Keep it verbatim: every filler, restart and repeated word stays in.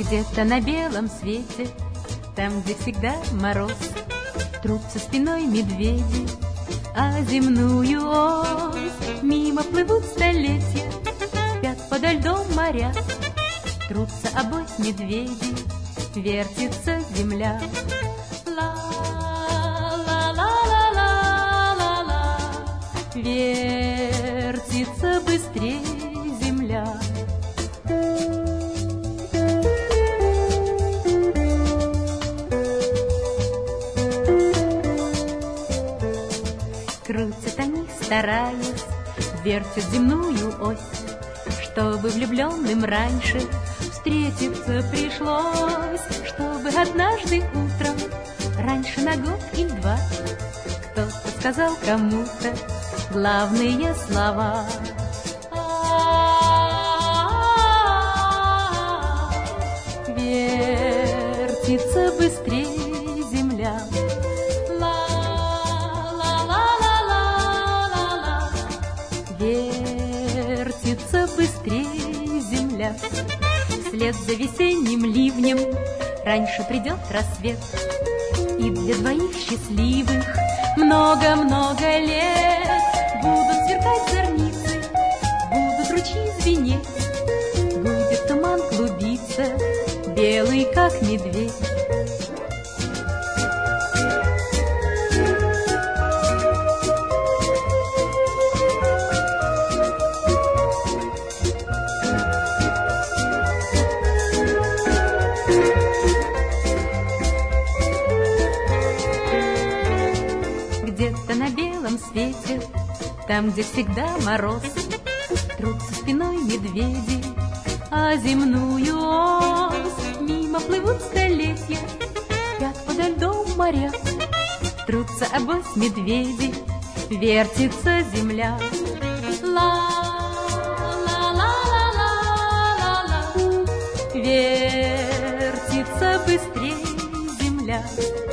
Где-то на белом свете, там, где всегда мороз, трутся спиной медведи, а земную ось мимо плывут столетия, спят подо льдом моря, трутся обось медведи, вертится земля. Ла-ла-ла-ла-ла-ла, вертится быстрей земля. Крутят они, стараясь, вертят земную ось, чтобы влюбленным раньше встретиться пришлось, чтобы однажды утром, раньше на год или два, кто-то сказал кому-то главные слова. Вертится быстрее земля. Вертится быстрее земля. Вслед за весенним ливнем раньше придет рассвет, и для двоих счастливых много-много лет будут сверкать зорницы, будут ручьи звенеть, будет туман клубиться, белый как медведь. Где-то на белом свете, там, где всегда мороз, трутся спиной медведи, а земную ось мимо плывут столетия, спят подо льдом моря, трутся обось медведи, вертится земля. Ла-ла-ла-ла-ла-ла, вертится быстрее земля.